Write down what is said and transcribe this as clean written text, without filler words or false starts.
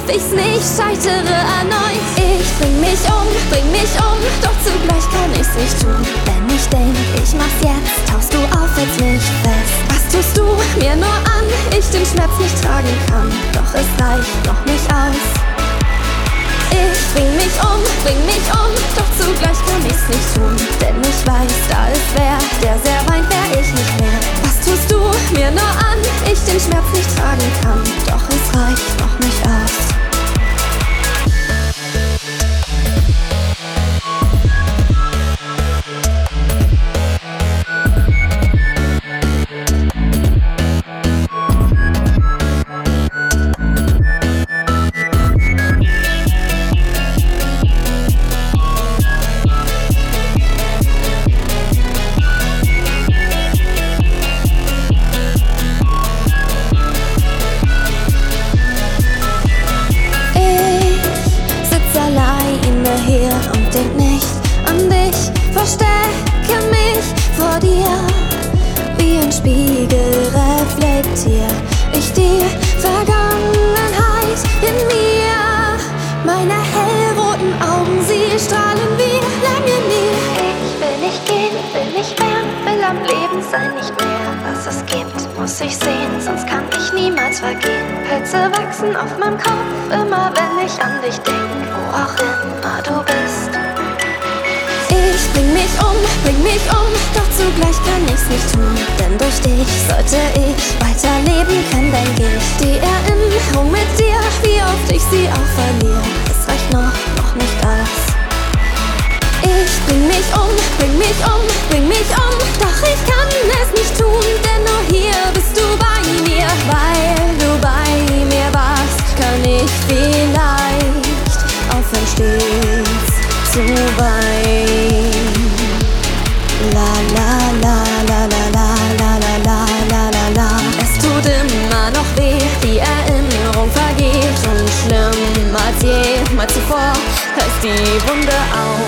ich's nicht scheitere erneut. Ich bring mich um, doch zugleich kann ich's nicht tun. Wenn ich denk, ich mach's jetzt, tauchst du auf, hältst mich fest. Was tust du mir nur an? Ich den Schmerz nicht tragen kann, doch es reicht noch nicht aus. Ich bring mich um, doch zugleich kann ich's nicht tun. Denn ich weiß, da ist wer, der sehr weint, wär ich nicht mehr. Was tust du mir nur an? Ich den Schmerz nicht tragen kann, doch es reicht noch nicht aus. Hier und denk nicht an dich, verstecke mich vor dir, wie ein Spiegel reflektier ich die Vergangenheit in mir. Meine hellroten Augen, sie strahlen wie lange nie. Ich will nicht gehen, will nicht mehr, will am Leben sein, nicht mehr. Was es gibt, muss ich sehen, sonst kann ich niemals vergehen. Pilze wachsen auf meinem Kopf, immer wenn ich an dich denk, wo auch immer du bist. Ich bring mich um, doch zugleich kann ich's nicht tun. Denn durch dich sollte ich weiterleben können, denk ich. Die Erinnerung mit dir, wie oft ich sie auch verliere, es reicht noch nicht aus. Ich bring mich um, doch ich kann es nicht tun, denn nur hier bist du bei mir. Weil du bei mir warst, kann ich vielleicht aufhören stets zu weinen. La la la la la la la la la la la la. Es tut immer noch weh, die Erinnerung vergeht und schlimmer als jemals zuvor reißt die Wunde auf.